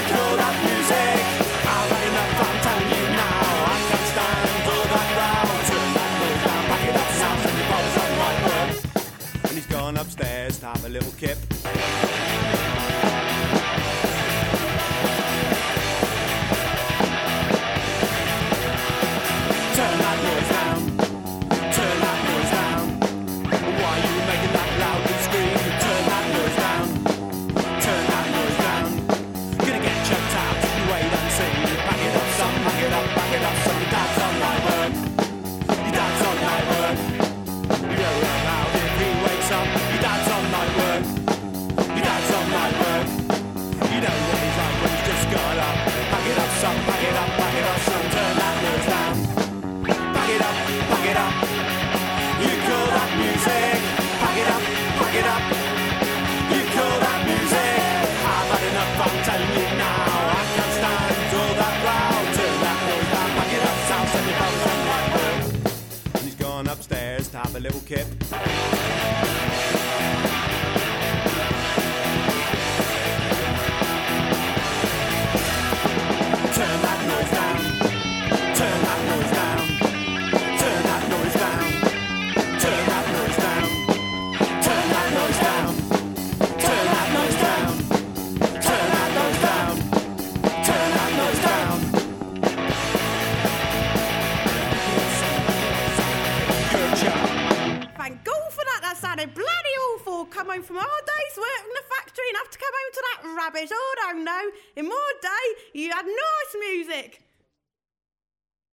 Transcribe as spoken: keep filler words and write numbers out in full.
call that music? I've had enough, I'm telling you now. I can't stand all that row. Turn that noise down, back it up, sounds and your balls on my word. And he's gone upstairs to have a little kip. Turn that noise down, turn that noise down. Why are you making that loud and scream? Turn that noise down, turn that noise down. Gonna get chucked out if you wait and see. Back it up, son, back it up, back it up, son. Your dad's on my word, your dad's on my word. You know how loud if he wakes up. Your dad's on my word, your dad's on my word. You know what he's like when he's just got up. Back it up, son, back it up, back it up, son. Turn that noise down. Back it up, back it up. You call that music? Back it up, back it up. You call that music? I've had enough, I'm telling you now. I can't stand all that row. Turn that noise down, back it up, sounds and your bells on my word. And he's gone upstairs to have a little kip. Turn that noise down. Turn that noise down. Turn that noise down. Turn that noise down. Turn that noise down. Turn that noise down. Turn that noise down. Turn that noise down. Good job. Thank God for that. That sounded bloody awful. Come home from a hard day's work in the factory and have to come home to that rubbish. Oh, I don't know. In my day, you had nice music.